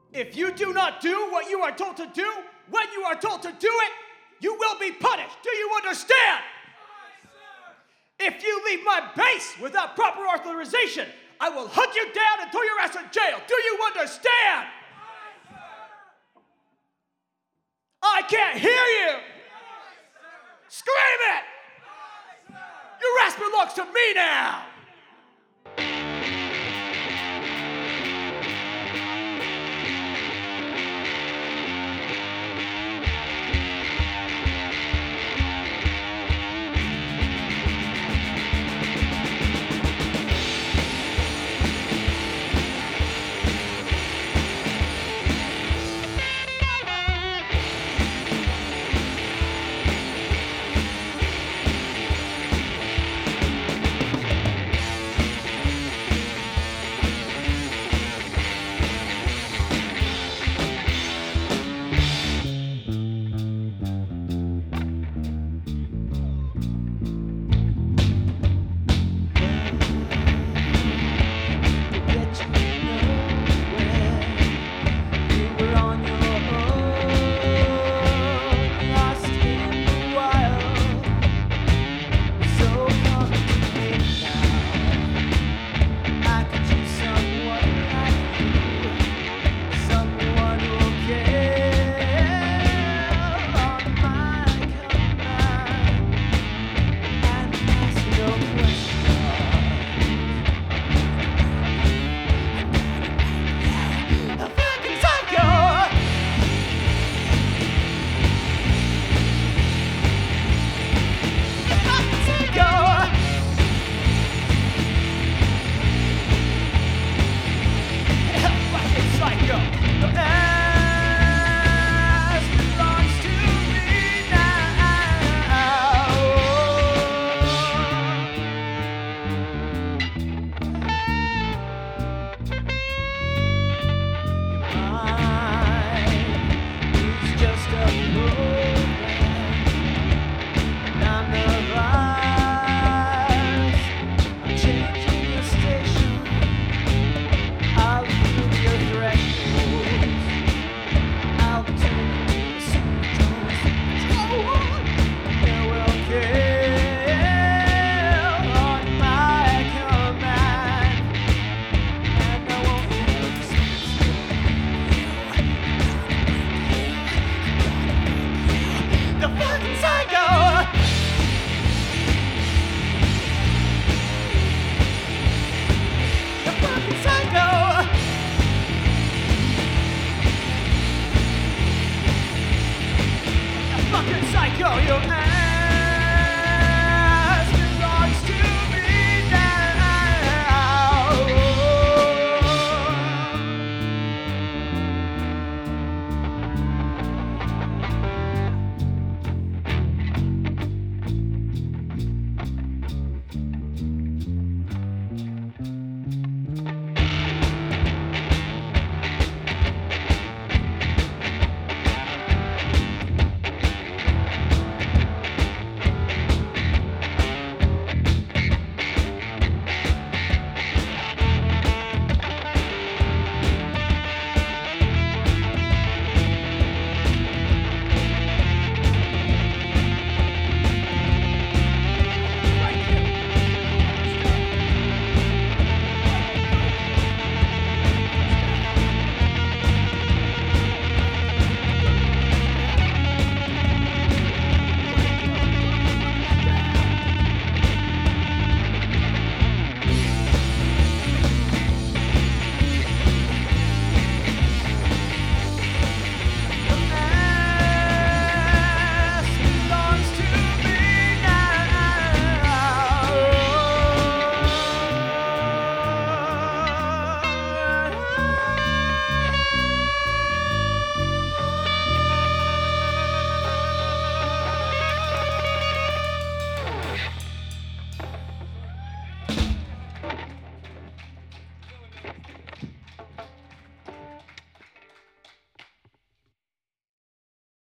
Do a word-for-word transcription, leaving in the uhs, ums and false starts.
If you do not do what you are told to do, when you are told to do it, you will be punished. Do you understand? If you leave my base without proper authorization, I will hunt you down and throw your ass in jail. Do you understand? I can't hear you. Scream it. Your ass belongs to me now. Psycho, you